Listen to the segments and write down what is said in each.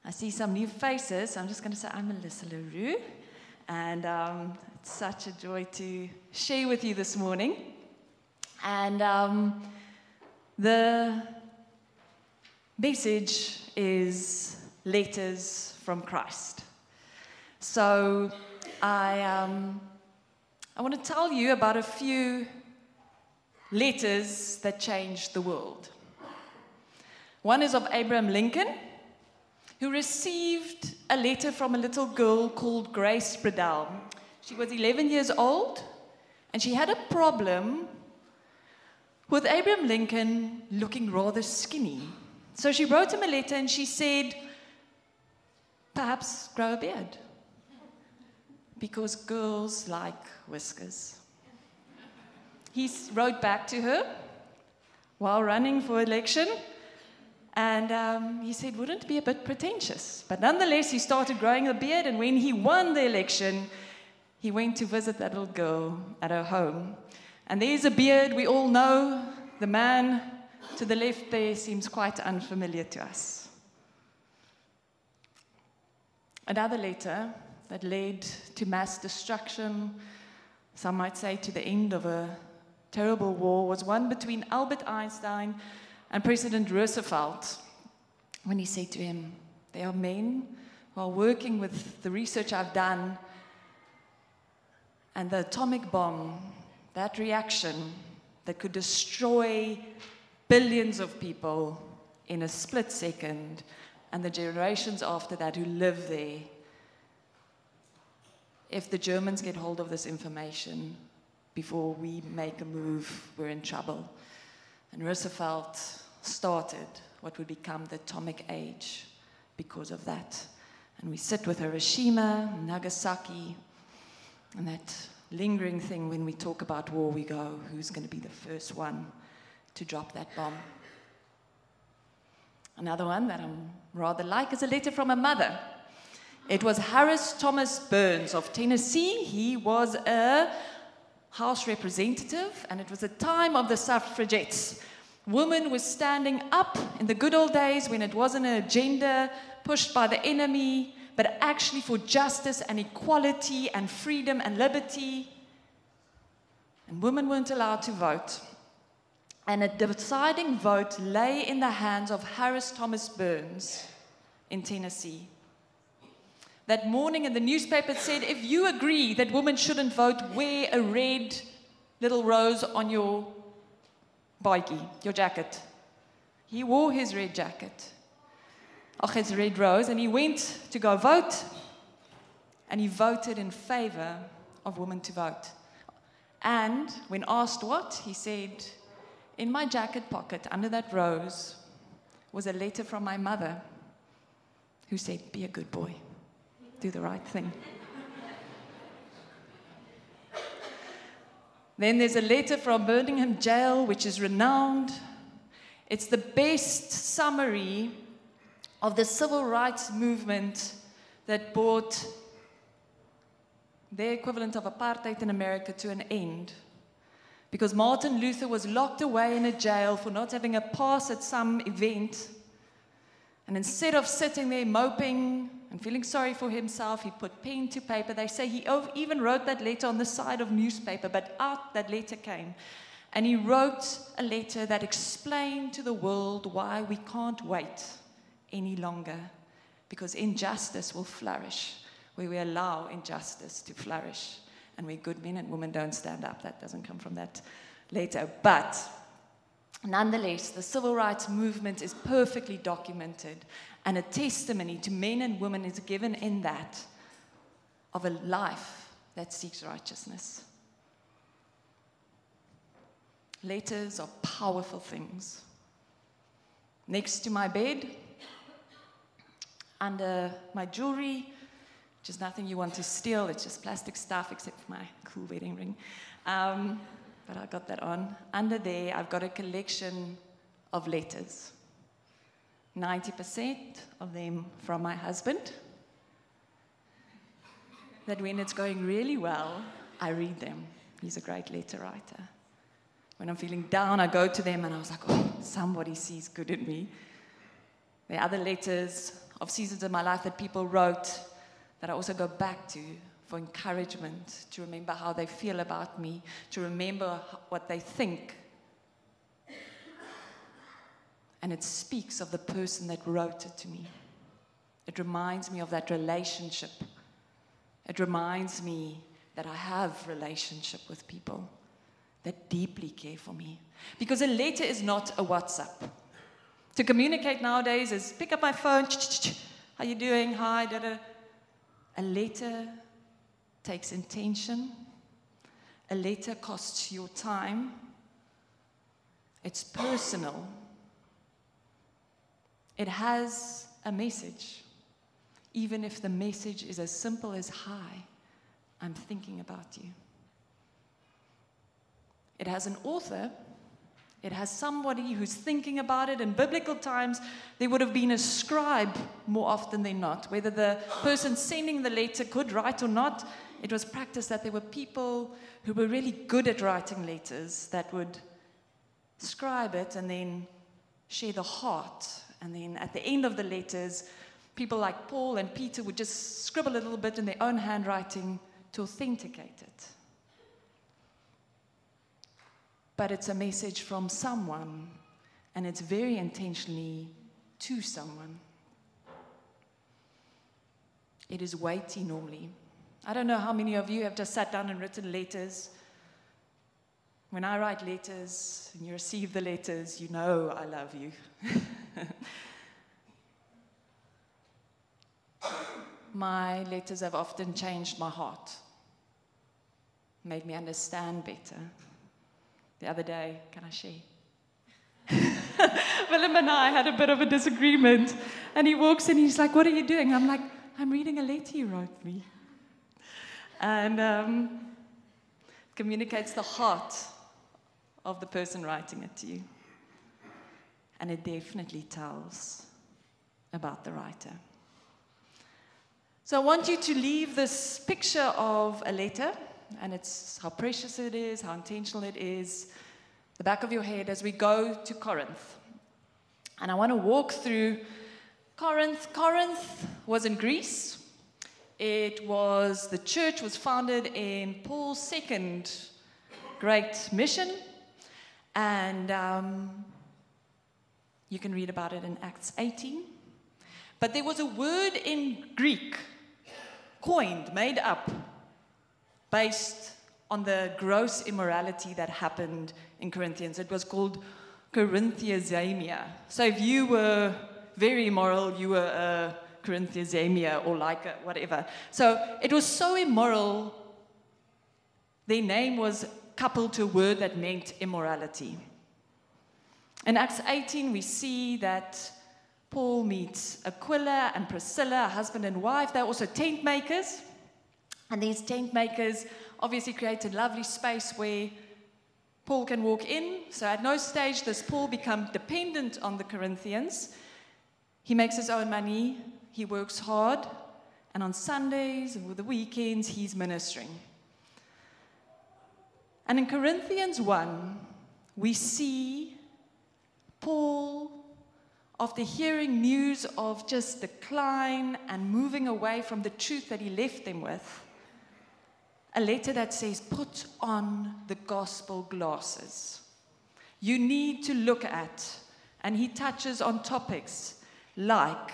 I see some new faces. I'm just going to say I'm Melissa Leroux, and it's such a joy to share with you this morning. And the message is letters from Christ. So I want to tell you about a few letters that changed the world. One is of Abraham Lincoln, who received a letter from a little girl called Grace Bradell. She was 11 years old, and she had a problem with Abraham Lincoln looking rather skinny. So she wrote him a letter, and she said, perhaps grow a beard, because girls like whiskers. He wrote back to her while running for election, and he said, wouldn't it be a bit pretentious? But nonetheless, he started growing a beard, and when he won the election, he went to visit that little girl at her home. And there's a beard we all know. The man to the left there seems quite unfamiliar to us. Another letter that led to mass destruction, some might say to the end of a terrible war, was one between Albert Einstein and President Roosevelt, when he said to him, there are men who are working with the research I've done, and the atomic bomb, that reaction that could destroy billions of people in a split second, and the generations after that who live there, if the Germans get hold of this information before we make a move, we're in trouble. And Roosevelt started what would become the atomic age because of that. And we sit with Hiroshima, Nagasaki, and that lingering thing when we talk about war, we go, who's going to be the first one to drop that bomb? Another one that I'm rather like is a letter from a mother. It was Harris Thomas Burns of Tennessee. He was a House representative, and it was a time of the suffragettes. Women were standing up in the good old days when it wasn't an agenda pushed by the enemy, but actually for justice and equality and freedom and liberty. And women weren't allowed to vote. And a deciding vote lay in the hands of Harris Thomas Burns in Tennessee. That morning in the newspaper it said, if you agree that women shouldn't vote, wear a red little rose on your baadjie, your jacket. He wore his red jacket, his red rose, and he went to go vote, and he voted in favor of women to vote. And when asked what, he said, in my jacket pocket under that rose was a letter from my mother who said, be a good boy. Do the right thing. Then there's a letter from Birmingham Jail, which is renowned. It's the best summary of the civil rights movement that brought the equivalent of apartheid in America to an end. Because Martin Luther was locked away in a jail for not having a pass at some event. And instead of sitting there moping and feeling sorry for himself, he put pen to paper. They say he even wrote that letter on the side of newspaper, but out that letter came. And he wrote a letter that explained to the world why we can't wait any longer, because injustice will flourish where we allow injustice to flourish, and where good men and women don't stand up. That doesn't come from that letter. But nonetheless, the civil rights movement is perfectly documented, and a testimony to men and women is given in that of a life that seeks righteousness. Letters are powerful things. Next to my bed, under my jewelry, which is nothing you want to steal, it's just plastic stuff except for my cool wedding ring. But I got that on. Under there, I've got a collection of letters. 90% of them from my husband. That when it's going really well, I read them. He's a great letter writer. When I'm feeling down, I go to them and I was like, oh, somebody sees good in me. There are other letters of seasons in my life that people wrote that I also go back to for encouragement, to remember how they feel about me, to remember what they think. And it speaks of the person that wrote it to me. It reminds me of that relationship. It reminds me that I have relationship with people that deeply care for me. Because a letter is not a WhatsApp. To communicate nowadays is pick up my phone, how you doing, hi, da-da. A letter takes intention. A letter costs your time. It's personal. It has a message, even if the message is as simple as, hi, I'm thinking about you. It has an author. It has somebody who's thinking about it. In biblical times, there would have been a scribe more often than not. Whether the person sending the letter could write or not, it was practiced that there were people who were really good at writing letters that would scribe it and then share the heart. And then at the end of the letters, people like Paul and Peter would just scribble a little bit in their own handwriting to authenticate it. But it's a message from someone, and it's very intentionally to someone. It is weighty normally. I don't know how many of you have just sat down and written letters. When I write letters and you receive the letters, you know I love you. My letters have often changed my heart, made me understand better. The other day, can I share? Willem and I had a bit of a disagreement, and he walks in, he's like, what are you doing? I'm like, I'm reading a letter you wrote me. And communicates the heart of the person writing it to you. And it definitely tells about the writer. So I want you to leave this picture of a letter, and it's how precious it is, how intentional it is, the back of your head as we go to Corinth. And I want to walk through Corinth. Corinth was in Greece. The church was founded in Paul's second great mission. And you can read about it in Acts 18. But there was a word in Greek, coined, made up, based on the gross immorality that happened in Corinthians. It was called Corinthiazemia. So if you were very immoral, you were a Corinthiazemia or like a whatever. So it was so immoral, their name was coupled to a word that meant immorality. In Acts 18, we see that Paul meets Aquila and Priscilla, a husband and wife. They're also tent makers. And these tent makers obviously create a lovely space where Paul can walk in. So at no stage does Paul become dependent on the Corinthians. He makes his own money. He works hard. And on Sundays or the weekends, he's ministering. And in Corinthians 1, we see Paul, after hearing news of just decline and moving away from the truth that he left them with, a letter that says, put on the gospel glasses. You need to look at, and he touches on topics like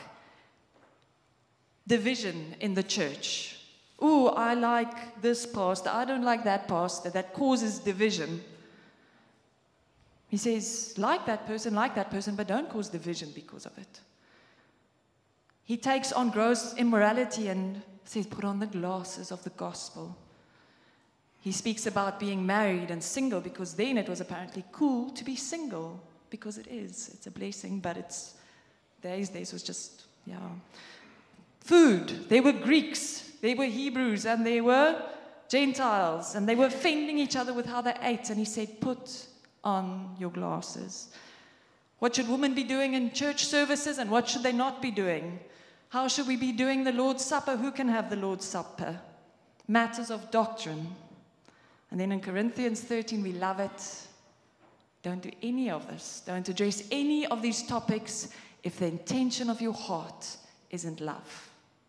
division in the church. Ooh, I like this pastor, I don't like that pastor, that causes division. He says, like that person, but don't cause division because of it. He takes on gross immorality and says, put on the glasses of the gospel. He speaks about being married and single because then it was apparently cool to be single, because it is. It's a blessing, but it's days was just, yeah. Food. They were Greeks, they were Hebrews, and they were Gentiles, and they were offending each other with how they ate. And he said, put on your glasses. What should women be doing in church services, and what should they not be doing? How should we be doing the Lord's Supper? Who can have the Lord's Supper? Matters of doctrine. And then in Corinthians 13, we love it. Don't do any of this. Don't address any of these topics if the intention of your heart isn't love.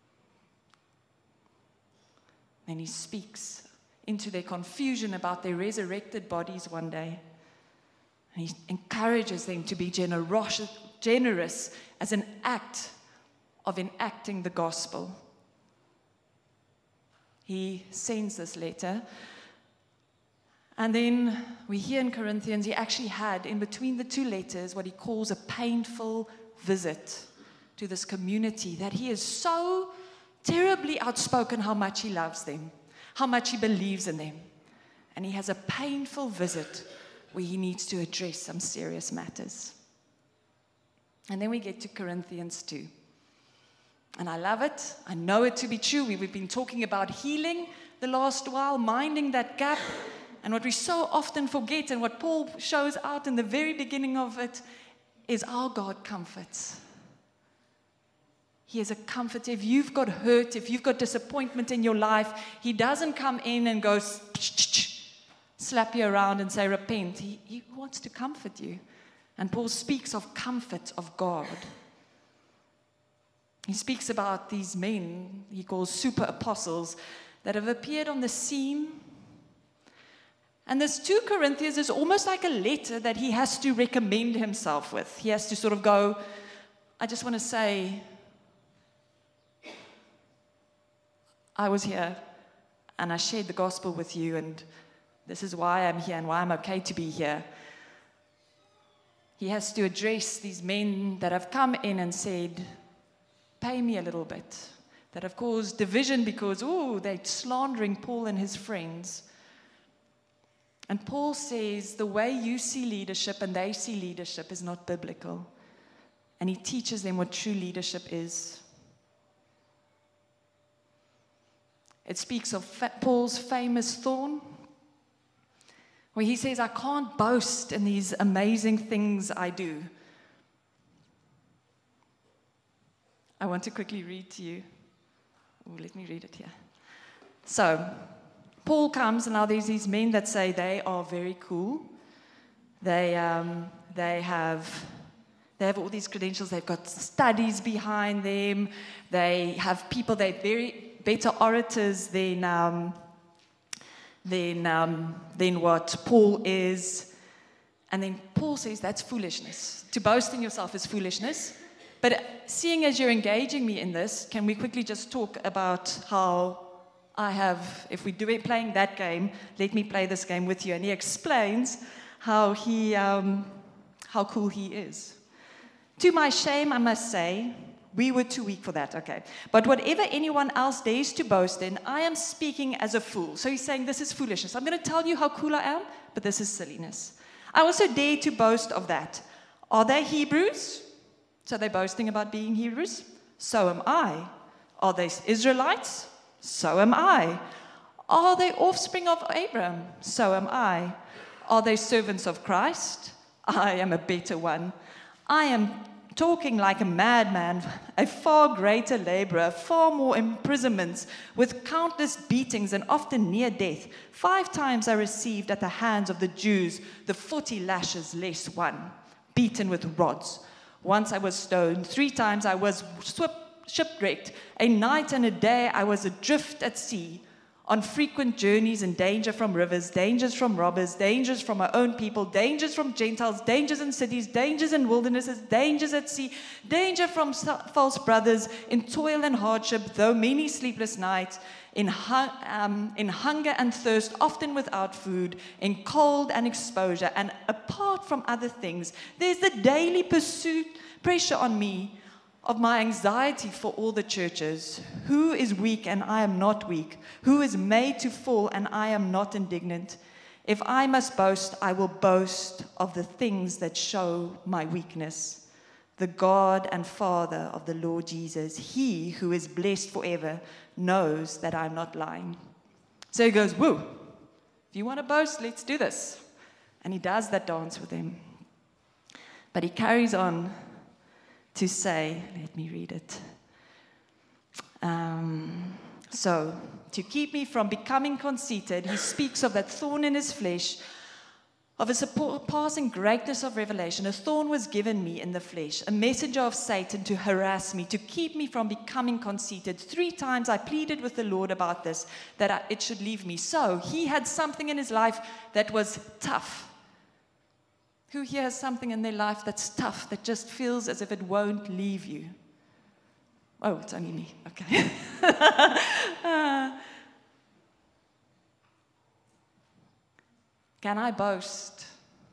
Then he speaks into their confusion about their resurrected bodies one day. And he encourages them to be generous as an act of enacting the gospel. He sends this letter. And then we hear in Corinthians, he actually had, in between the two letters, what he calls a painful visit to this community, that he is so terribly outspoken how much he loves them, how much he believes in them. And he has a painful visit where he needs to address some serious matters. And then we get to Corinthians 2. And I love it. I know it to be true. We've been talking about healing the last while, minding that gap. And what we so often forget, and what Paul shows out in the very beginning of it, is our God comforts. He is a comforter. If you've got hurt, if you've got disappointment in your life, he doesn't come in and go slap you around and say, repent. He wants to comfort you. And Paul speaks of comfort of God. He speaks about these men he calls super apostles that have appeared on the scene. And this 2 Corinthians is almost like a letter that he has to recommend himself with. He has to sort of go, I just want to say, I was here and I shared the gospel with you, and this is why I'm here and why I'm okay to be here. He has to address these men that have come in and said, pay me a little bit, that have caused division because, they're slandering Paul and his friends. And Paul says the way you see leadership and they see leadership is not biblical. And he teaches them what true leadership is. It speaks of Paul's famous thorn, where he says, I can't boast in these amazing things I do. I want to quickly read to you. Let me read it here. So, Paul comes, and now there's these men that say they are very cool. They have all these credentials. They've got studies behind them. They have people. They're very better orators than what Paul is. And then Paul says that's foolishness. To boast in yourself is foolishness. But seeing as you're engaging me in this, can we quickly just talk about how I have, if we're playing that game, let me play this game with you. And he explains how cool he is. To my shame, I must say, we were too weak for that, okay. But whatever anyone else dares to boast in, I am speaking as a fool. So he's saying this is foolishness. I'm going to tell you how cool I am, but this is silliness. I also dare to boast of that. Are they Hebrews? So they're boasting about being Hebrews? So am I. Are they Israelites? So am I. Are they offspring of Abraham? So am I. Are they servants of Christ? I am a better one. I am talking like a madman, a far greater laborer, far more imprisonments, with countless beatings and often near death. 5 times I received at the hands of the Jews the 40 lashes less one, beaten with rods. Once I was stoned. 3 times I was shipwrecked. A night and a day I was adrift at sea, on frequent journeys in danger from rivers, dangers from robbers, dangers from my own people, dangers from Gentiles, dangers in cities, dangers in wildernesses, dangers at sea, danger from false brothers, in toil and hardship, though many sleepless nights, in hunger and thirst, often without food, in cold and exposure, and apart from other things, there's the daily pressure on me of my anxiety for all the churches. Who is weak and I am not weak? Who is made to fall and I am not indignant? If I must boast, I will boast of the things that show my weakness. The God and Father of the Lord Jesus, he who is blessed forever, knows that I'm not lying. So he goes, woo, if you want to boast, let's do this. And he does that dance with them. But he carries on to say, let me read it. So, to keep me from becoming conceited, he speaks of that thorn in his flesh, Of a surpassing greatness of revelation, a thorn was given me in the flesh, a messenger of Satan to harass me, to keep me from becoming conceited. 3 times I pleaded with the Lord about this, that it should leave me. So he had something in his life that was tough. Who here has something in their life that's tough, that just feels as if it won't leave you? Oh, it's only me. Okay. Can I boast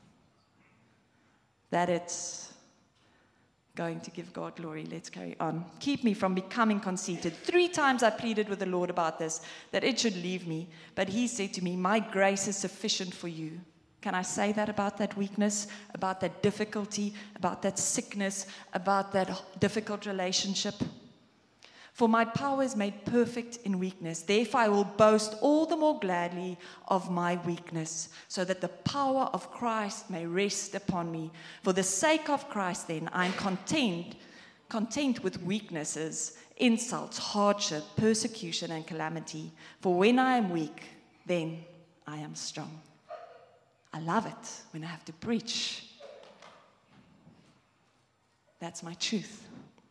that it's going to give God glory? Let's carry on. Keep me from becoming conceited. 3 times I pleaded with the Lord about this, that it should leave me. But he said to me, my grace is sufficient for you. Can I say that about that weakness, about that difficulty, about that sickness, about that difficult relationship? For my power is made perfect in weakness. Therefore I will boast all the more gladly of my weakness, so that the power of Christ may rest upon me. For the sake of Christ, then, I am content with weaknesses, insults, hardship, persecution, and calamity. For when I am weak, then I am strong. I love it when I have to preach. That's my truth.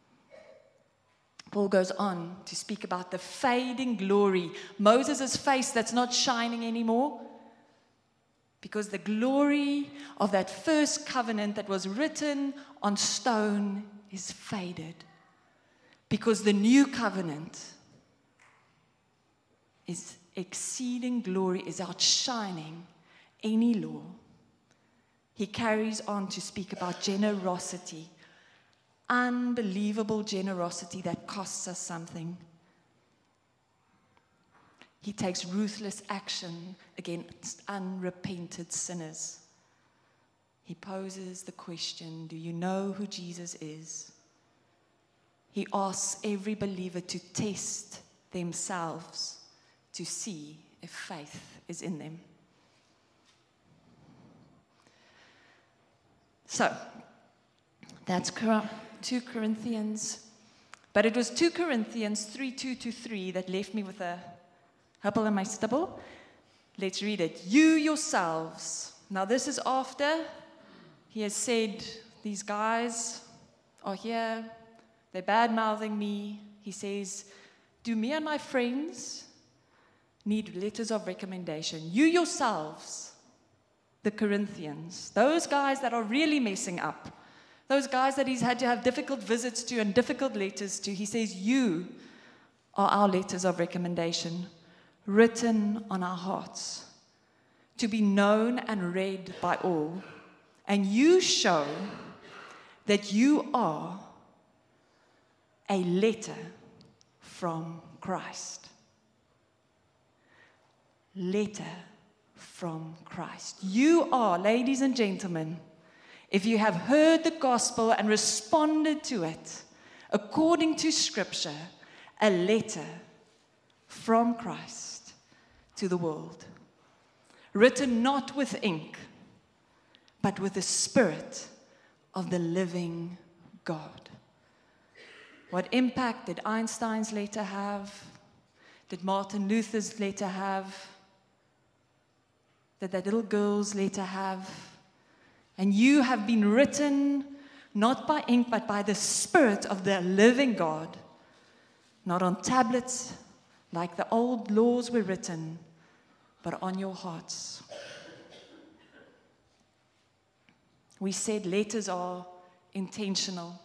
Paul goes on to speak about the fading glory. Moses' face that's not shining anymore. Because the glory of that first covenant that was written on stone is faded. Because the new covenant is exceeding glory, is outshining any law. He carries on to speak about generosity. Unbelievable generosity that costs us something. He takes ruthless action against unrepented sinners. He poses the question, do you know who Jesus is? He asks every believer to test themselves to see if faith is in them. So, that's 2 Corinthians. But it was 2 Corinthians 3:2-3 that left me with a hubble in my stubble. Let's read it. You yourselves. Now this is after he has said, these guys are here. They're bad-mouthing me. He says, do me and my friends need letters of recommendation? You yourselves, the Corinthians, those guys that are really messing up, those guys that he's had to have difficult visits to and difficult letters to, he says, you are our letters of recommendation, written on our hearts, to be known and read by all. And you show that you are a letter from Christ. Letter from Christ. You are, ladies and gentlemen, if you have heard the gospel and responded to it according to Scripture, a letter from Christ to the world, written not with ink, but with the Spirit of the living God. What impact did Einstein's letter have? Did Martin Luther's letter have? Did that little girl's letter have? And you have been written not by ink, but by the Spirit of the living God, not on tablets like the old laws were written, but on your hearts. We said letters are intentional.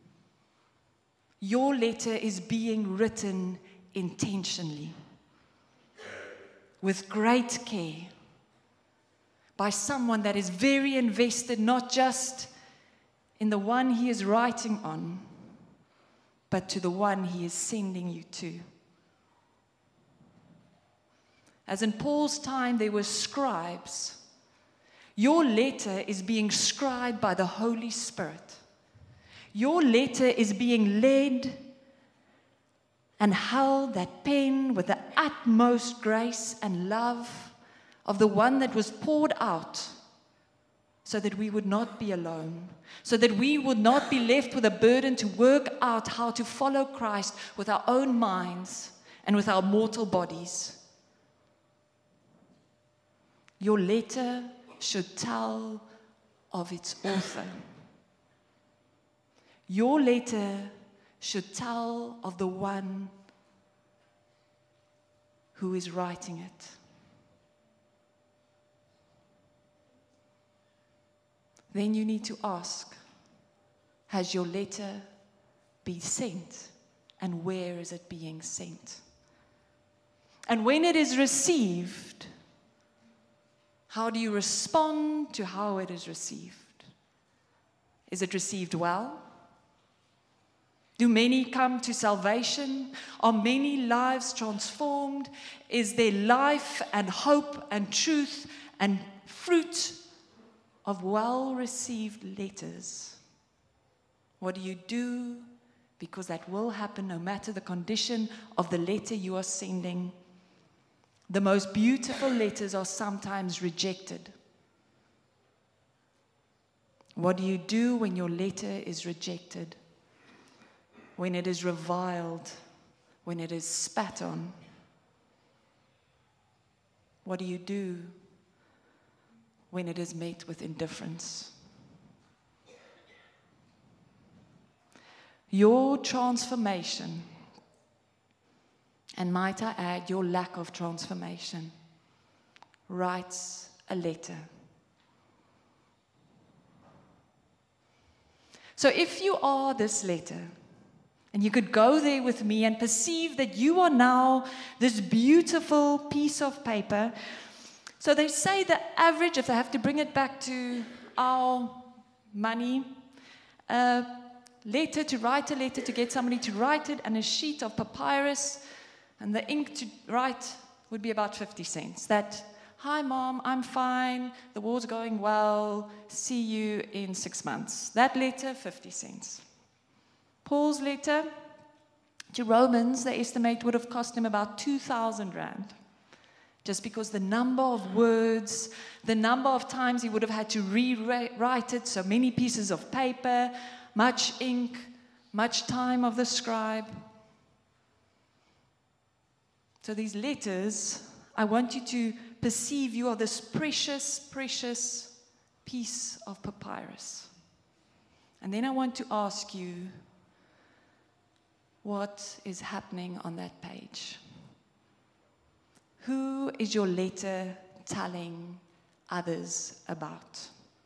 Your letter is being written intentionally, with great care, by someone that is very invested, not just in the one he is writing on, but to the one he is sending you to. As in Paul's time, there were scribes. Your letter is being scribed by the Holy Spirit. Your letter is being led and held, that pen, with the utmost grace and love of the one that was poured out, so that we would not be alone, so that we would not be left with a burden to work out how to follow Christ with our own minds and with our mortal bodies. Your letter should tell of its author. Your letter should tell of the one who is writing it. Then you need to ask, has your letter been sent? And where is it being sent? And when it is received, how do you respond to how it is received? Is it received well? Do many come to salvation? Are many lives transformed? Is there life and hope and truth and fruit of well-received letters? What do you do? Because that will happen no matter the condition of the letter you are sending. The most beautiful letters are sometimes rejected. What do you do when your letter is rejected? When it is reviled, when it is spat on? What do you do when it is met with indifference? Your transformation, and might I add, your lack of transformation, writes a letter. So if you are this letter, and you could go there with me and perceive that you are now this beautiful piece of paper. So they say the average, if they have to bring it back to our money, letter to write a letter, to get somebody to write it, and a sheet of papyrus, and the ink to write would be about 50 cents. That, hi mom, I'm fine, the war's going well, see you in 6 months. That letter, 50 cents. Paul's letter to Romans, they estimate, would have cost him about 2,000 rand. Just because the number of words, the number of times he would have had to rewrite it, so many pieces of paper, much ink, much time of the scribe. So these letters, I want you to perceive you are this precious, precious piece of papyrus. And then I want to ask you, what is happening on that page? Who is your letter telling others about?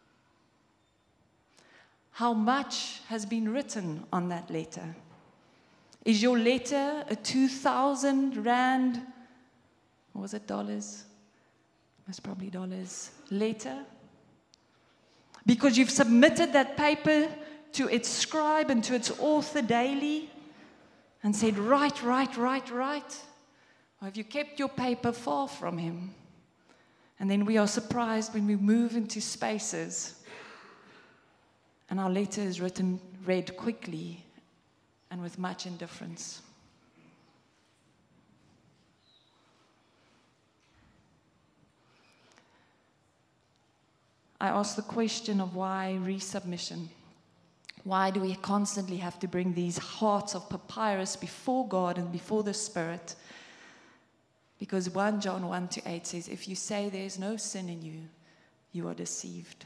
How much has been written on that letter? Is your letter a 2,000 rand, or was it dollars? Most probably dollars, letter? Because you've submitted that paper to its scribe and to its author daily and said, write, write, write, write? Or have you kept your paper far from him? And then we are surprised when we move into spaces and our letter is read quickly and with much indifference. I ask the question of why resubmission. Why do we constantly have to bring these hearts of papyrus before God and before the Spirit? Because 1 John 1-8 says, if you say there is no sin in you, you are deceived.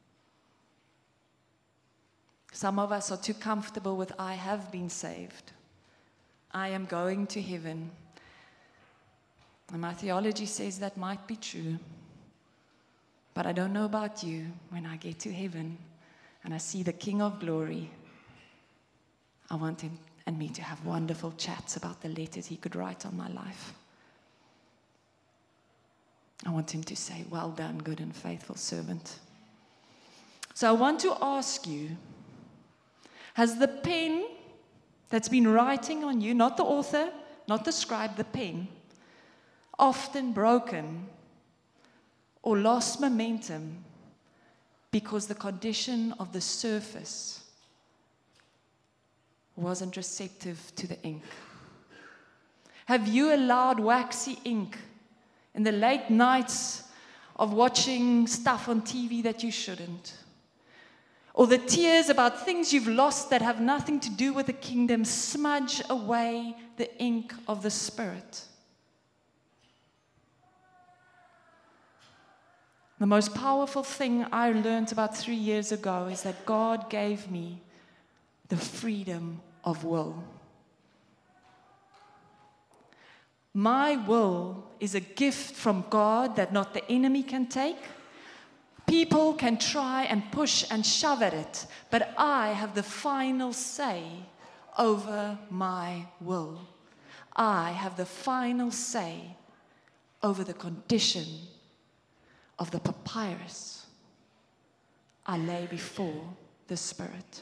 Some of us are too comfortable with, I have been saved. I am going to heaven. And my theology says that might be true. But I don't know about you. When I get to heaven and I see the King of Glory, I want him and me to have wonderful chats about the letters he could write on my life. I want him to say, well done, good and faithful servant. So I want to ask you, has the pen that's been writing on you, not the author, not the scribe, the pen, often broken or lost momentum because the condition of the surface wasn't receptive to the ink? Have you allowed waxy ink in the late nights of watching stuff on TV that you shouldn't? Or the tears about things you've lost that have nothing to do with the kingdom smudge away the ink of the Spirit? The most powerful thing I learned about 3 years ago is that God gave me the freedom of will. My will is a gift from God that not the enemy can take. People can try and push and shove at it, but I have the final say over my will. I have the final say over the condition of the papyrus I lay before the Spirit.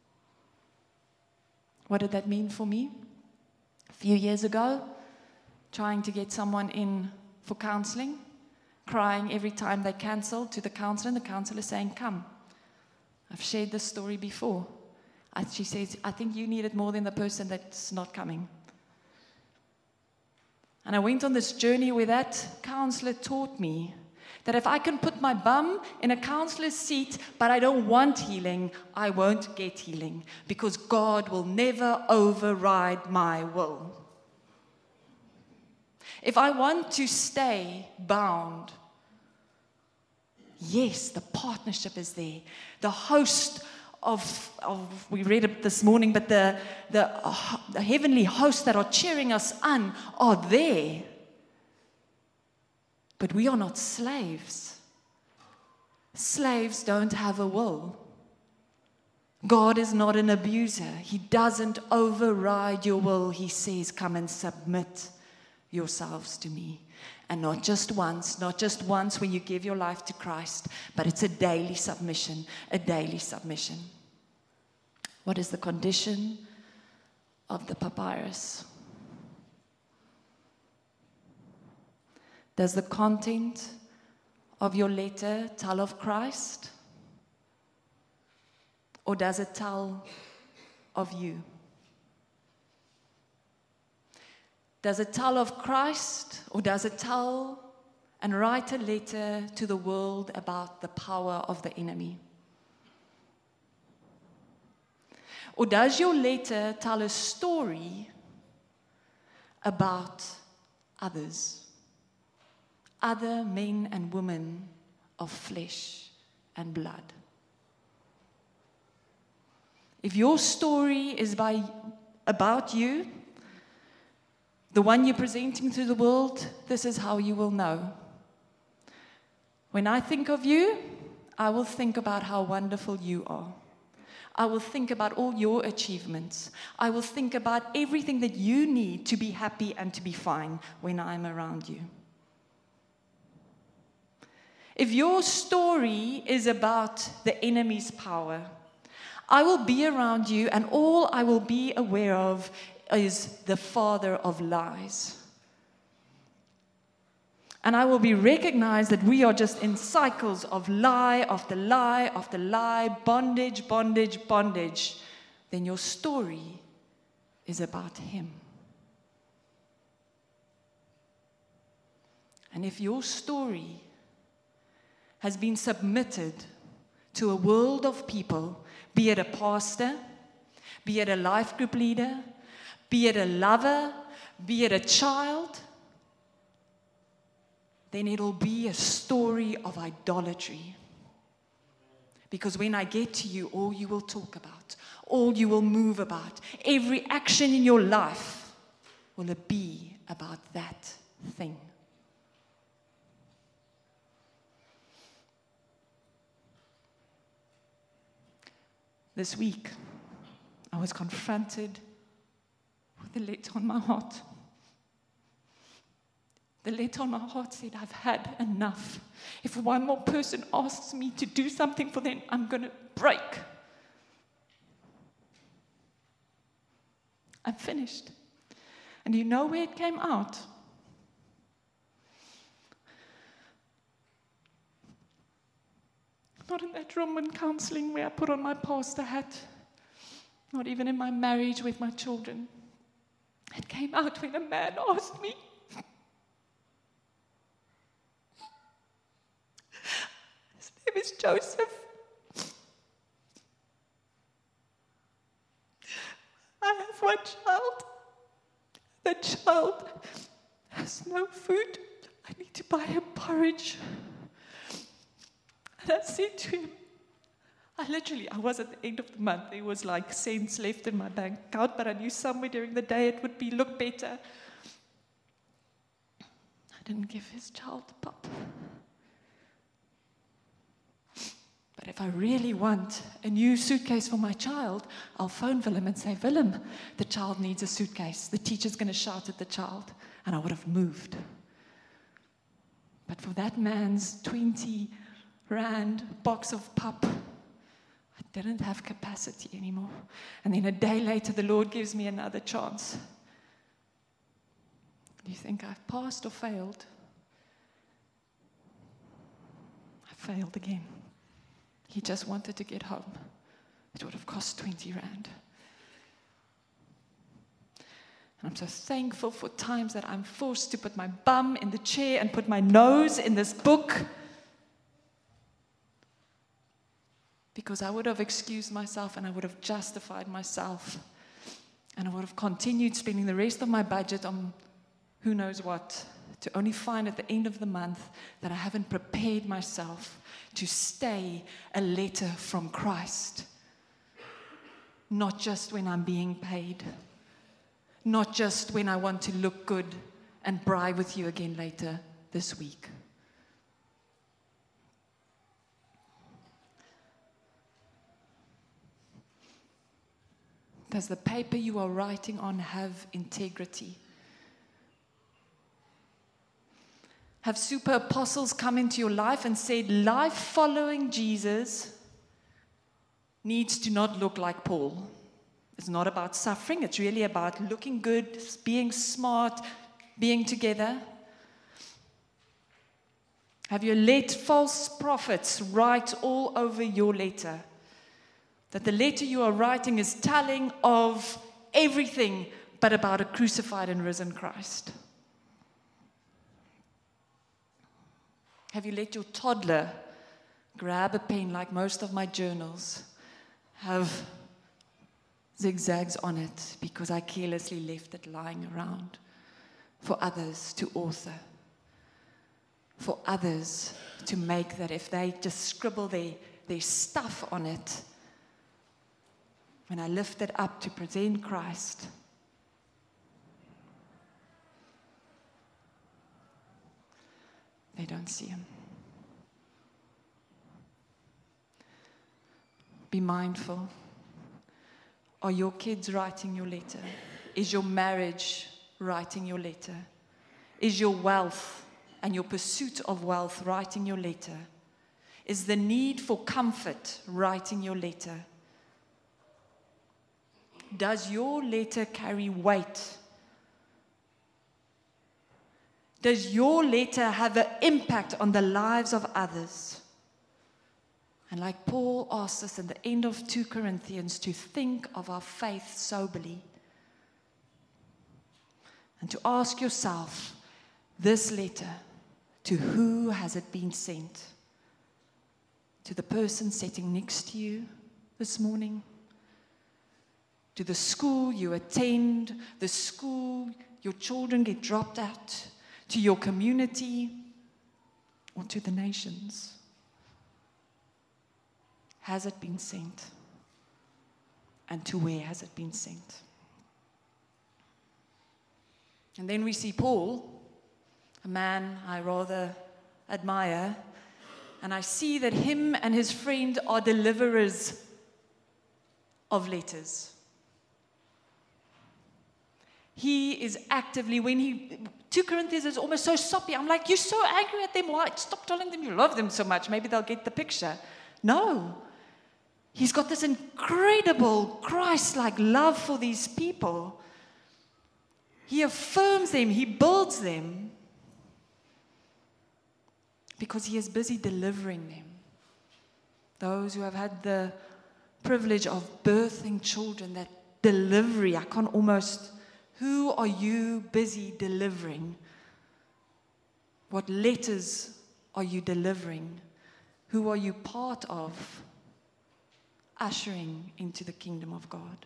What did that mean for me? A few years ago, trying to get someone in for counseling, crying every time they cancelled to the counselor, and the counselor saying, come. I've shared this story before. She says, I think you need it more than the person that's not coming. And I went on this journey where that counselor taught me that if I can put my bum in a counselor's seat, but I don't want healing, I won't get healing, because God will never override my will. If I want to stay bound, yes, the partnership is there. The host of we read it this morning, but the heavenly hosts that are cheering us on are there. But we are not slaves. Slaves don't have a will. God is not an abuser. He doesn't override your will. He says, come and submit yourselves to me. And not just once when you give your life to Christ, but it's a daily submission, a daily submission. What is the condition of the papyrus? Does the content of your letter tell of Christ? Or does it tell of you? Does it tell of Christ, or does it tell and write a letter to the world about the power of the enemy? Or does your letter tell a story about others, other men and women of flesh and blood? If your story is about you, the one you're presenting to the world, this is how you will know. When I think of you, I will think about how wonderful you are. I will think about all your achievements. I will think about everything that you need to be happy and to be fine when I'm around you. If your story is about the enemy's power, I will be around you, and all I will be aware of is the father of lies. And I will be recognized that we are just in cycles of lie after lie after lie, bondage, bondage, bondage. Then your story is about him. And if your story has been submitted to a world of people, be it a pastor, be it a life group leader, be it a lover, be it a child, then it'll be a story of idolatry. Because when I get to you, all you will talk about, all you will move about, every action in your life will be about that thing. This week, I was confronted with the letter on my heart. The letter on my heart said, I've had enough. If one more person asks me to do something for them, I'm going to break. I'm finished. And you know where it came out? Not in that room in counseling where I put on my pastor hat. Not even in my marriage with my children. It came out when a man asked me, his name is Joseph. I have one child. The child has no food. I need to buy him porridge. And I said to him, I was at the end of the month. There was like cents left in my bank account, but I knew somewhere during the day it would look better. I didn't give his child the pop. But if I really want a new suitcase for my child, I'll phone Willem and say, Willem, the child needs a suitcase. The teacher's going to shout at the child. And I would have moved. But for that man's 20 rand box of pop, I didn't have capacity anymore. And then a day later, the Lord gives me another chance. Do you think I've passed or failed? I failed again. He just wanted to get home. It would have cost 20 rand. And I'm so thankful for times that I'm forced to put my bum in the chair and put my nose in this book. Because I would have excused myself and I would have justified myself. And I would have continued spending the rest of my budget on who knows what, to only find at the end of the month that I haven't prepared myself to stay a letter from Christ. Not just when I'm being paid. Not just when I want to look good and bribe with you again later this week. Does the paper you are writing on have integrity? Have super apostles come into your life and said, life following Jesus needs to not look like Paul. It's not about suffering. It's really about looking good, being smart, being together. Have you let false prophets write all over your letter? That the letter you are writing is telling of everything but about a crucified and risen Christ. Have you let your toddler grab a pen like most of my journals, have zigzags on it because I carelessly left it lying around for others to author, for others to make that if they just scribble their stuff on it, when I lift it up to present Christ, they don't see him. Be mindful. Are your kids writing your letter? Is your marriage writing your letter? Is your wealth and your pursuit of wealth writing your letter? Is the need for comfort writing your letter? Does your letter carry weight? Does your letter have an impact on the lives of others? And like Paul asks us at the end of 2 Corinthians to think of our faith soberly. And to ask yourself, this letter, to who has it been sent? To the person sitting next to you this morning? To the school you attend, the school your children get dropped at, to your community, or to the nations? Has it been sent? And to where has it been sent? And then we see Paul, a man I rather admire, and I see that him and his friend are deliverers of letters. He is actively, 2 Corinthians is almost so soppy. I'm like, you're so angry at them. Why? Stop telling them you love them so much. Maybe they'll get the picture. No. He's got this incredible Christ-like love for these people. He affirms them. He builds them. Because he is busy delivering them. Those who have had the privilege of birthing children, that delivery, I can't almost... Who are you busy delivering? What letters are you delivering? Who are you part of ushering into the kingdom of God?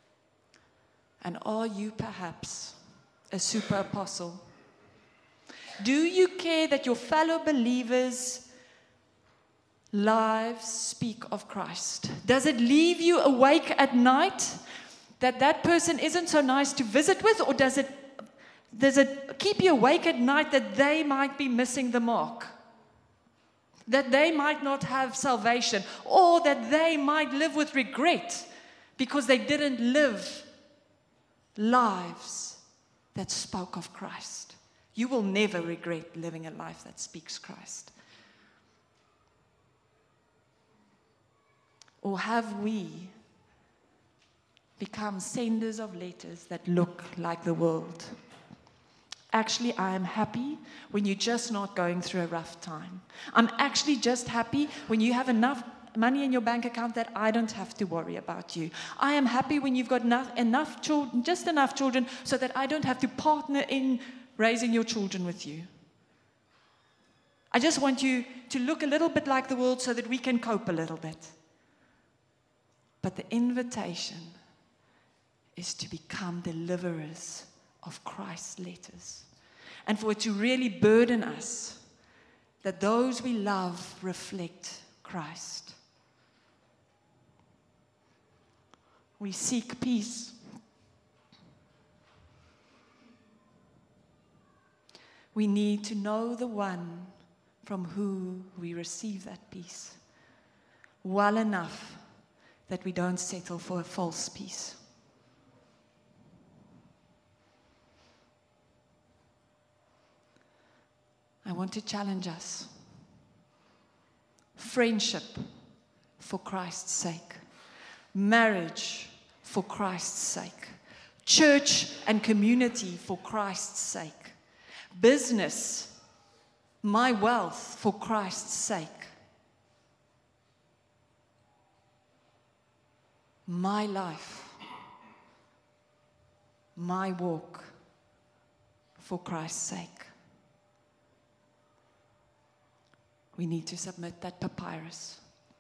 And are you perhaps a super apostle? Do you care that your fellow believers' lives speak of Christ? Does it leave you awake at night that that person isn't so nice to visit with, or does it keep you awake at night that they might be missing the mark? That they might not have salvation, or that they might live with regret because they didn't live lives that spoke of Christ. You will never regret living a life that speaks Christ. Or have we become senders of letters that look like the world? Actually, I am happy when you're just not going through a rough time. I'm actually just happy when you have enough money in your bank account that I don't have to worry about you. I am happy when you've got enough children, just enough children, so that I don't have to partner in raising your children with you. I just want you to look a little bit like the world so that we can cope a little bit. But the invitation is to become deliverers of Christ's letters. And for it to really burden us that those we love reflect Christ. We seek peace. We need to know the one from whom we receive that peace well enough that we don't settle for a false peace. I want to challenge us. Friendship for Christ's sake. Marriage for Christ's sake. Church and community for Christ's sake. Business, my wealth for Christ's sake. My life, my walk for Christ's sake. We need to submit that papyrus.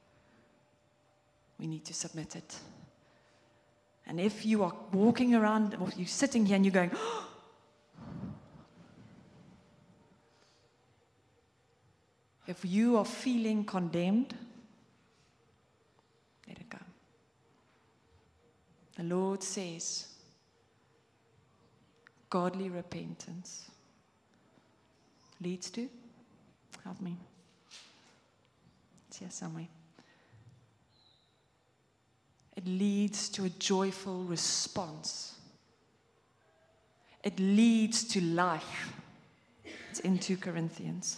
We need to submit it. And if you are walking around, or you're sitting here and you're going, oh, if you are feeling condemned, let it go. The Lord says, godly repentance leads to, help me. It's here somewhere. It leads to a joyful response. It leads to life. It's in 2 Corinthians.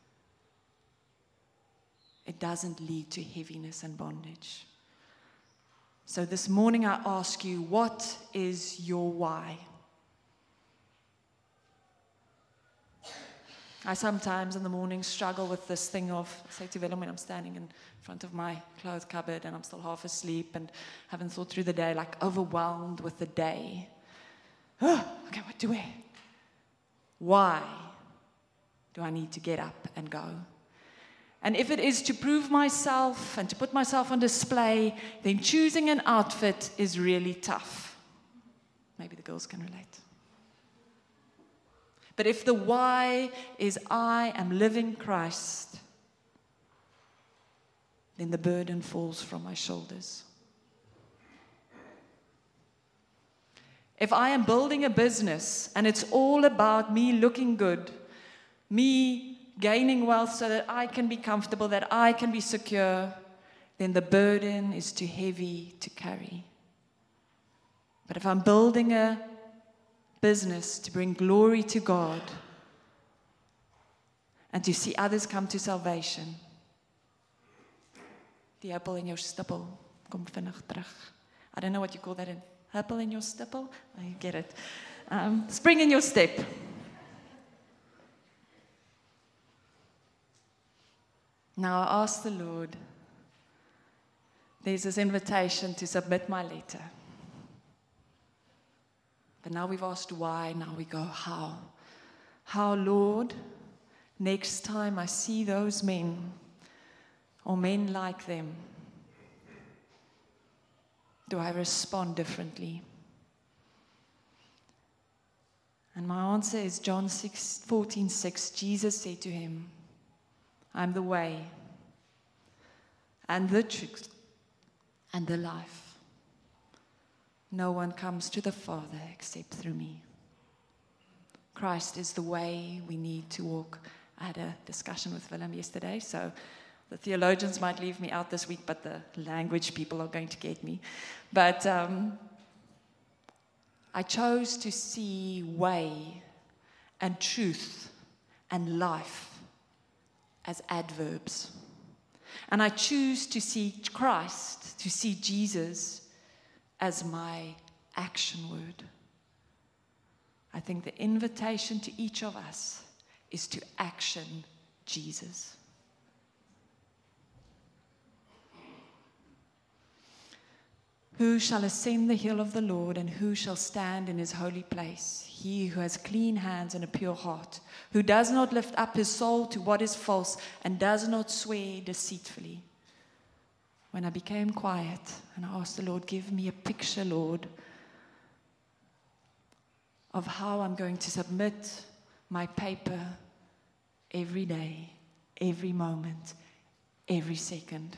It doesn't lead to heaviness and bondage. So this morning I ask you, what is your why? I sometimes in the morning struggle with this thing of, say to Willem when I'm standing in front of my clothes cupboard and I'm still half asleep and haven't thought through the day, like overwhelmed with the day. Oh, okay, what to wear? Why do I need to get up and go? And if it is to prove myself and to put myself on display, then choosing an outfit is really tough. Maybe the girls can relate. But if the why is I am living Christ, then the burden falls from my shoulders. If I am building a business and it's all about me looking good, me gaining wealth so that I can be comfortable, that I can be secure, then the burden is too heavy to carry. But if I'm building a business to bring glory to God and to see others come to salvation, die huppel in jou stippel kom vinnig terug. I don't know what you call that in huppel in your stipple. I get it. Spring in your step. Now I ask the Lord, there's this invitation to submit my letter. But now we've asked why, now we go how. How, Lord, next time I see those men or men like them, do I respond differently? And my answer is John 14:6. Jesus said to him, I'm the way and the truth and the life. No one comes to the Father except through me. Christ is the way we need to walk. I had a discussion with Willem yesterday, so the theologians might leave me out this week, but the language people are going to get me. But I chose to see way and truth and life as adverbs. And I choose to see Christ, to see Jesus as my action word. I think the invitation to each of us is to action Jesus. Who shall ascend the hill of the Lord, and who shall stand in his holy place? He who has clean hands and a pure heart, who does not lift up his soul to what is false, and does not swear deceitfully. When I became quiet and I asked the Lord, give me a picture, Lord, of how I'm going to submit my paper every day, every moment, every second.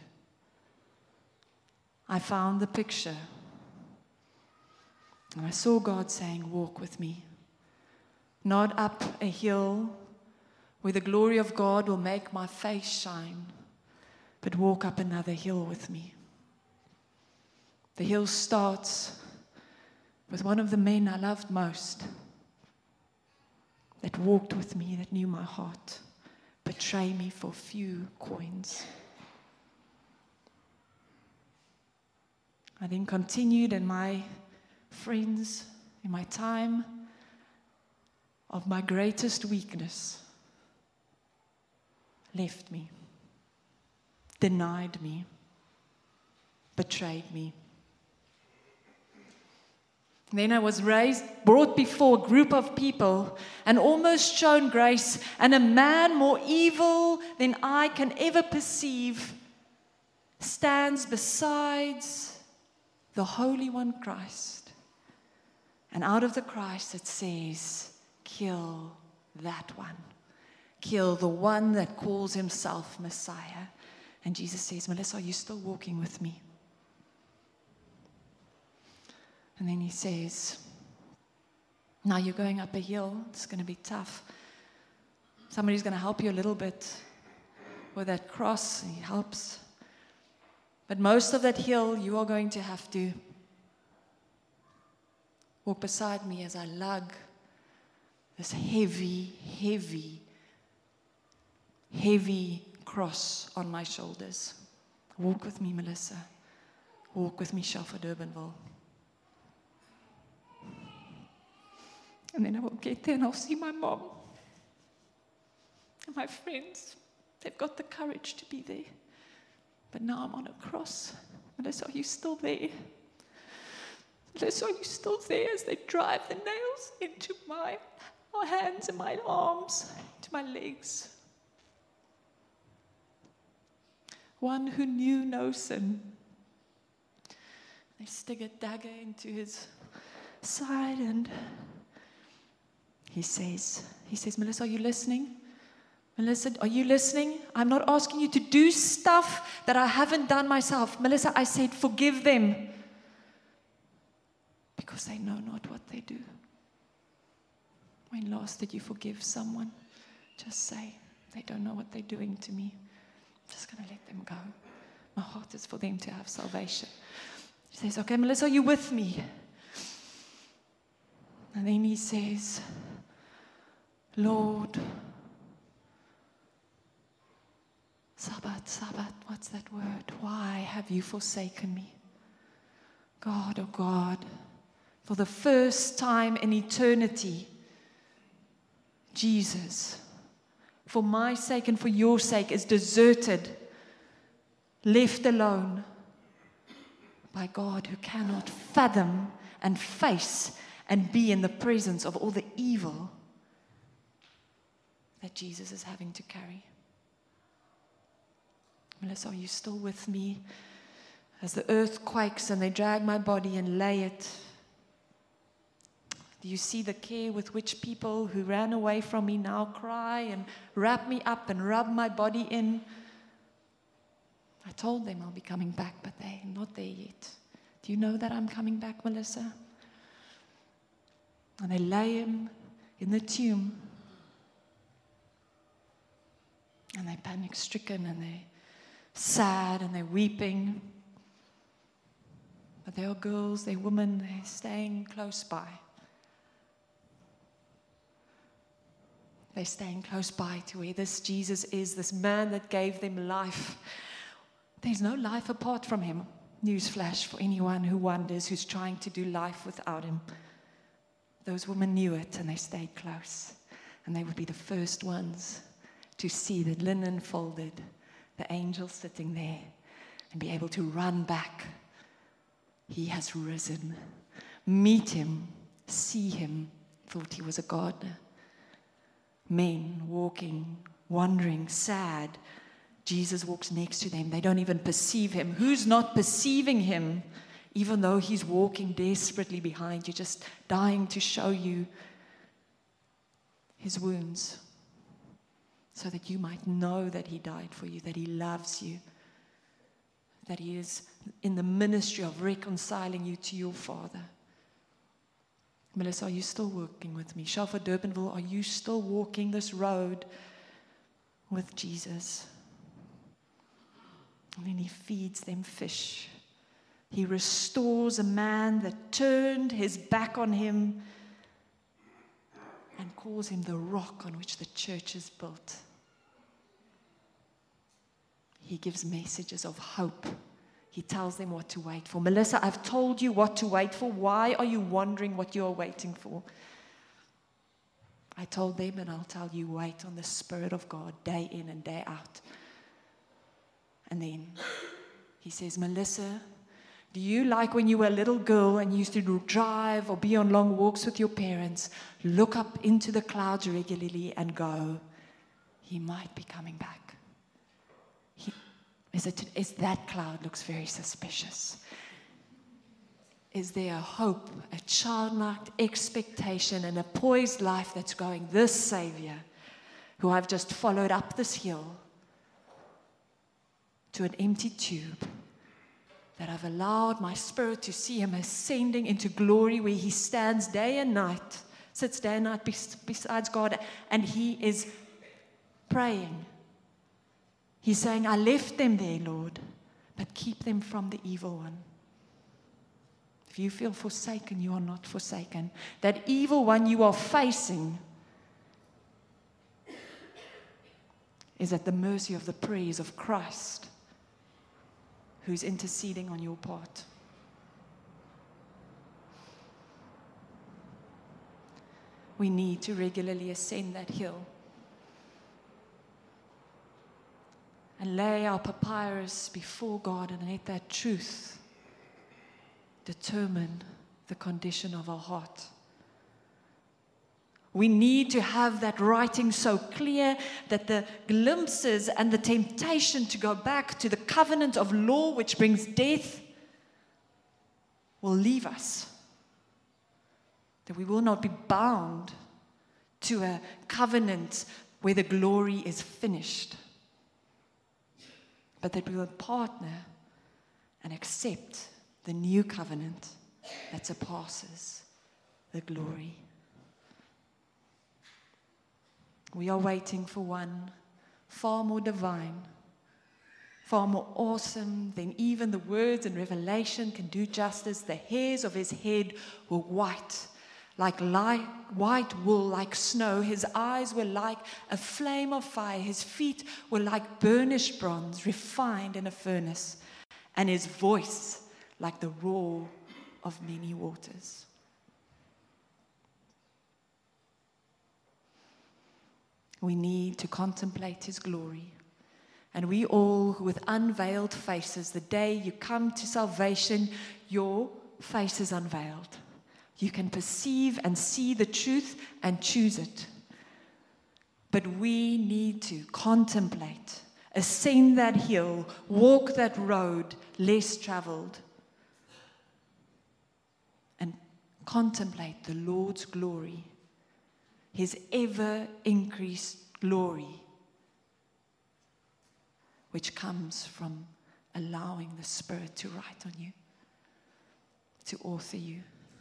I found the picture, and I saw God saying, walk with me. Not up a hill where the glory of God will make my face shine, but walk up another hill with me. The hill starts with one of the men I loved most, that walked with me, that knew my heart, betray me for few coins. I then continued, and my friends, in my time of my greatest weakness, left me, denied me, betrayed me. Then I was brought before a group of people and almost shown grace, and a man more evil than I can ever perceive stands beside the Holy One Christ. And out of the Christ it says, kill that one. Kill the one that calls himself Messiah. And Jesus says, Melissa, are you still walking with me? And then he says, now you're going up a hill. It's going to be tough. Somebody's going to help you a little bit with that cross. He helps. But most of that hill, you are going to have to walk beside me as I lug this heavy, heavy, heavy cross on my shoulders. Walk with me, Melissa. Walk with me, Shelford Durbanville. And then I will get there and I'll see my mom and my friends. They've got the courage to be there. But now I'm on a cross. Melissa, are you still there? Melissa, are you still there as they drive the nails into my hands and my arms, to my legs? One who knew no sin. They stick a dagger into his side, and he says, Melissa, are you listening? Melissa, are you listening? I'm not asking you to do stuff that I haven't done myself. Melissa, I said, forgive them. Because they know not what they do. When last did you forgive someone? Just say, they don't know what they're doing to me. I'm just going to let them go. My heart is for them to have salvation. She says, okay, Melissa, are you with me? And then he says, Lord, Sabbath, what's that word? Why have you forsaken me? God, oh God, for the first time in eternity, Jesus, for my sake and for your sake, is deserted, left alone by God, who cannot fathom and face and be in the presence of all the evil that Jesus is having to carry. Melissa, are you still with me? As the earth quakes and they drag my body and lay it, Do you see the care with which people who ran away from me now cry and wrap me up and rub my body in? I told them I'll be coming back, but they're not there yet. Do you know that I'm coming back, Melissa? And they lay him in the tomb. And they're panic-stricken and they're sad and they're weeping. But they are girls, they're women, they're staying close by. They're staying close by to where this Jesus is, this man that gave them life. There's no life apart from him. Newsflash for anyone who wonders, who's trying to do life without him. Those women knew it and they stayed close. And they would be the first ones to see the linen folded, the angel sitting there, and be able to run back. He has risen. Meet him, see him. Thought he was a gardener. Men walking, wandering, sad. Jesus walks next to them. They don't even perceive him. Who's not perceiving him, even though he's walking desperately behind you, just dying to show you his wounds, so that you might know that he died for you, that he loves you, that he is in the ministry of reconciling you to your Father. Melissa, are you still working with me? Shelford Durbanville, are you still walking this road with Jesus? And then he feeds them fish. He restores a man that turned his back on him and calls him the rock on which the church is built. He gives messages of hope. He tells them what to wait for. Melissa, I've told you what to wait for. Why are you wondering what you're waiting for? I told them, and I'll tell you, wait on the Spirit of God day in and day out. And then he says, Melissa, do you, like when you were a little girl and used to drive or be on long walks with your parents, look up into the clouds regularly and go, he might be coming back? Is that cloud looks very suspicious? Is there a hope, a childlike expectation, and a poised life that's going, this Savior, who I've just followed up this hill to an empty tube, that I've allowed my spirit to see him ascending into glory where he stands day and night, sits day and night besides God, and he is praying. He's saying, I left them there, Lord, but keep them from the evil one. If you feel forsaken, you are not forsaken. That evil one you are facing is at the mercy of the prayers of Christ, who's interceding on your part. We need to regularly ascend that hill and lay our papyrus before God and let that truth determine the condition of our heart. We need to have that writing so clear that the glimpses and the temptation to go back to the covenant of law which brings death will leave us. That we will not be bound to a covenant where the glory is finished, but that we will partner and accept the new covenant that surpasses the glory. We are waiting for one far more divine, far more awesome than even the words in Revelation can do justice. The hairs of his head were white, like white wool, like snow. His eyes were like a flame of fire. His feet were like burnished bronze, refined in a furnace. And his voice like the roar of many waters. We need to contemplate his glory. And we all, who with unveiled faces, the day you come to salvation, your face is unveiled. You can perceive and see the truth and choose it. But we need to contemplate, ascend that hill, walk that road less traveled, and contemplate the Lord's glory, his ever-increased glory, which comes from allowing the Spirit to write on you, to author you.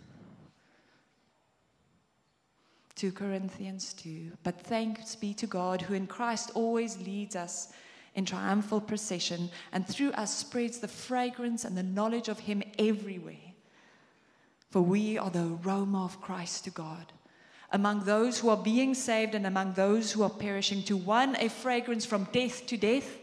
2 Corinthians 2. But thanks be to God, who in Christ always leads us in triumphal procession, and through us spreads the fragrance and the knowledge of him everywhere. For we are the aroma of Christ to God, among those who are being saved and among those who are perishing. To one, a fragrance from death to death.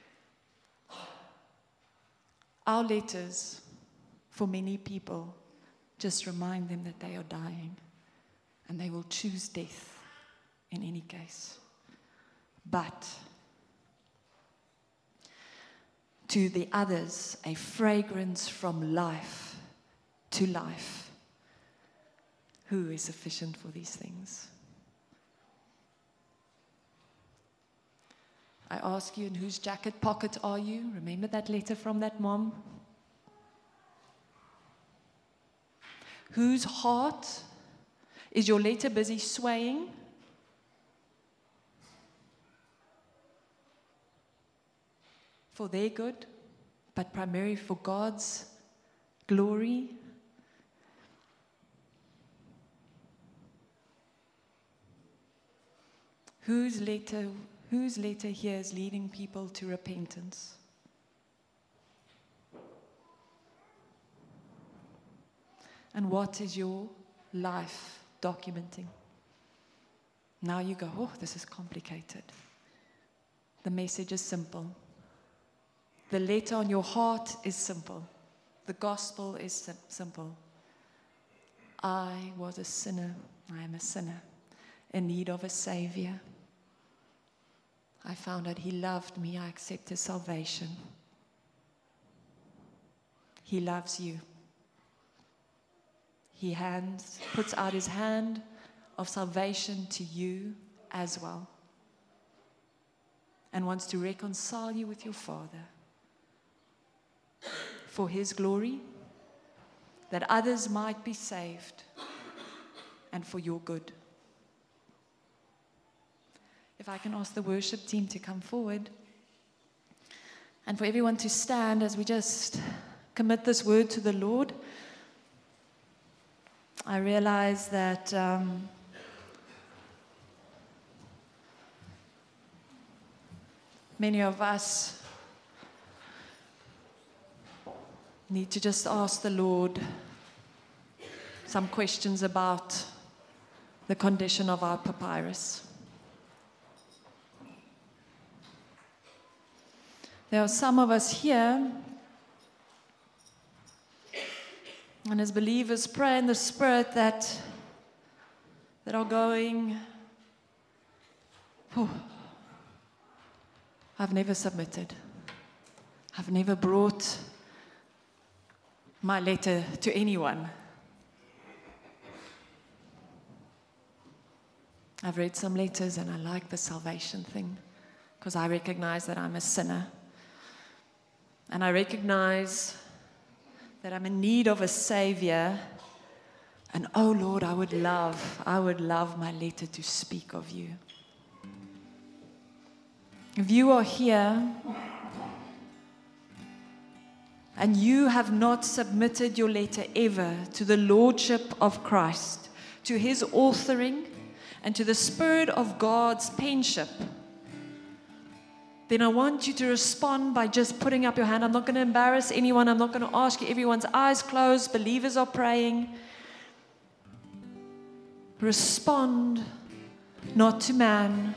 Our letters, for many people, just remind them that they are dying, and they will choose death in any case. But to the others, a fragrance from life to life. Who is sufficient for these things? I ask you, in whose jacket pocket are you? Remember that letter from that mom? Whose heart is your letter busy swaying? For their good, but primarily for God's glory? Whose letter here is leading people to repentance? And what is your life documenting? Now you go, oh, this is complicated. The message is simple. The letter on your heart is simple. The gospel is simple. I was a sinner. I am a sinner in need of a Savior. I found out he loved me. I accept his salvation. He loves you. He puts out his hand of salvation to you as well, and wants to reconcile you with your Father for his glory, that others might be saved, and for your good. If I can ask the worship team to come forward, and for everyone to stand as we just commit this word to the Lord. I realize that many of us need to just ask the Lord some questions about the condition of our papyrus. There are some of us here, and as believers pray in the Spirit that are going, oh, I've never submitted. I've never brought my letter to anyone. I've read some letters and I like the salvation thing because I recognize that I'm a sinner. And I recognize that I'm in need of a Savior. And oh Lord, I would love my letter to speak of you. If you are here and you have not submitted your letter ever to the Lordship of Christ, to his authoring, and to the Spirit of God's penship, then I want you to respond by just putting up your hand. I'm not going to embarrass anyone. I'm not going to ask you. Everyone's eyes closed. Believers are praying. Respond not to man,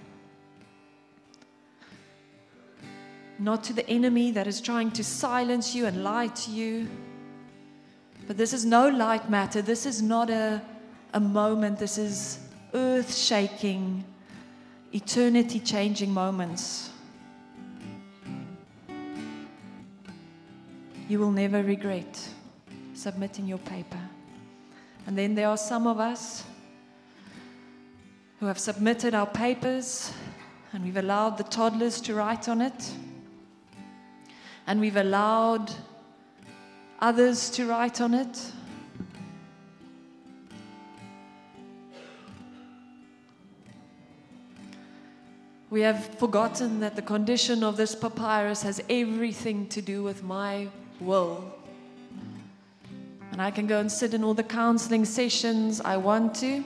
not to the enemy that is trying to silence you and lie to you. But this is no light matter. This is not a moment. This is earth-shaking, eternity-changing moments. You will never regret submitting your paper. And then there are some of us who have submitted our papers and we've allowed the toddlers to write on it. And we've allowed others to write on it. We have forgotten that the condition of this papyrus has everything to do with my will. And I can go and sit in all the counseling sessions I want to.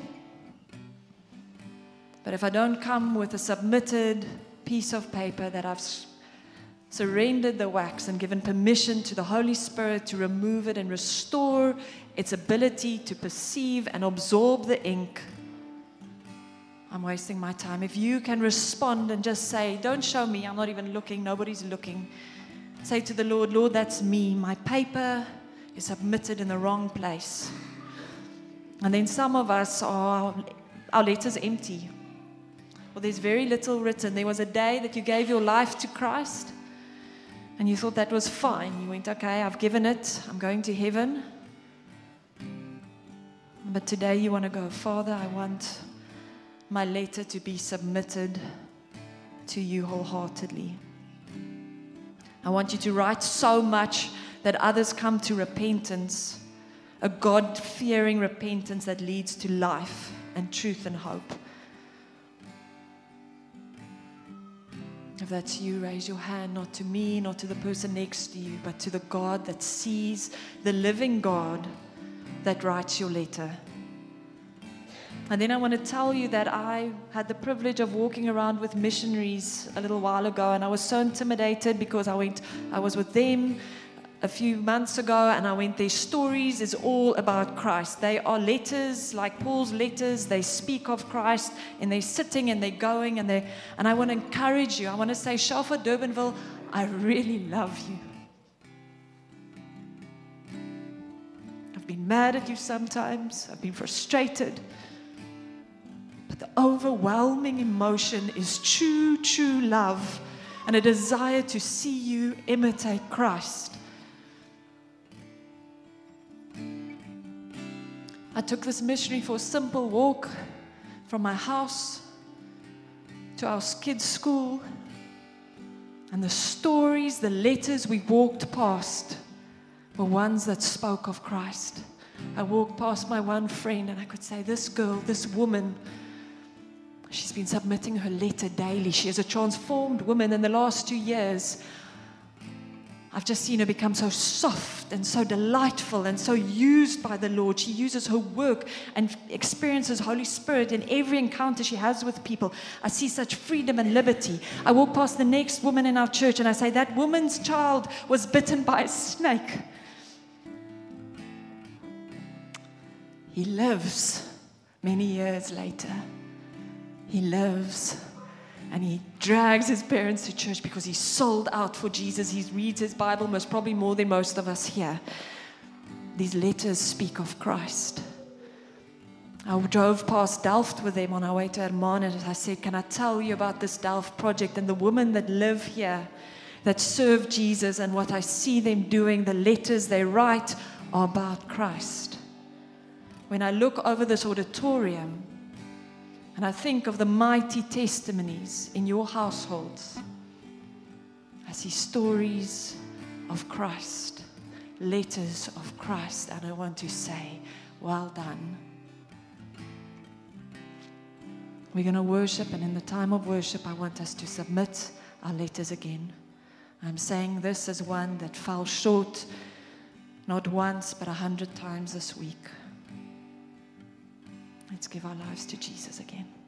But if I don't come with a submitted piece of paper that I've surrendered the wax and given permission to the Holy Spirit to remove it and restore its ability to perceive and absorb the ink, I'm wasting my time. If you can respond and just say, don't show me, I'm not even looking, nobody's looking. Say to the Lord, Lord, that's me. My paper is submitted in the wrong place. And then some of us our letters empty. Well, there's very little written. There was a day that you gave your life to Christ and you thought that was fine. You went, okay, I've given it. I'm going to heaven. But today you want to go, Father, I want my letter to be submitted to you wholeheartedly. I want you to write so much that others come to repentance, a God-fearing repentance that leads to life and truth and hope. If that's you, raise your hand, not to me, not to the person next to you, but to the God that sees, the living God that writes your letter. And then I want to tell you that I had the privilege of walking around with missionaries a little while ago, and I was so intimidated because I was with them a few months ago, and I went, their stories is all about Christ. They are letters, like Paul's letters. They speak of Christ, and they're sitting and they're going, and I want to encourage you. I want to say, Shalford, Durbanville, I really love you. I've been mad at you sometimes. I've been frustrated. But the overwhelming emotion is true, true love and a desire to see you imitate Christ. I took this missionary for a simple walk from my house to our kids' school. And the stories, the letters we walked past were ones that spoke of Christ. I walked past my one friend and I could say, this girl, this woman, she's been submitting her letter daily. She is a transformed woman. In the last 2 years, I've just seen her become so soft and so delightful and so used by the Lord. She uses her work and experiences Holy Spirit in every encounter she has with people. I see such freedom and liberty. I walk past the next woman in our church and I say, that woman's child was bitten by a snake. He lives many years later. He lives. And he drags his parents to church because he's sold out for Jesus. He reads his Bible most probably more than most of us here. These letters speak of Christ. I drove past Delft with them on our way to Hermanus. And I said, can I tell you about this Delft project and the women that live here that serve Jesus, and what I see them doing, the letters they write are about Christ. When I look over this auditorium, and I think of the mighty testimonies in your households, I see stories of Christ, letters of Christ, and I want to say, well done. We're going to worship, and in the time of worship, I want us to submit our letters again. I'm saying this as one that fell short, not once, but 100 times this week. Let's give our lives to Jesus again.